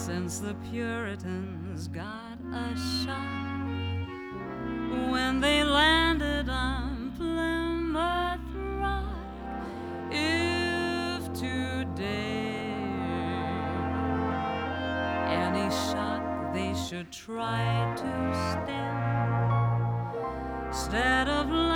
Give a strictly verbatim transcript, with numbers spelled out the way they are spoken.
since the Puritans got a shot when they landed on Plymouth Rock. If today any shot they should try to stem, instead of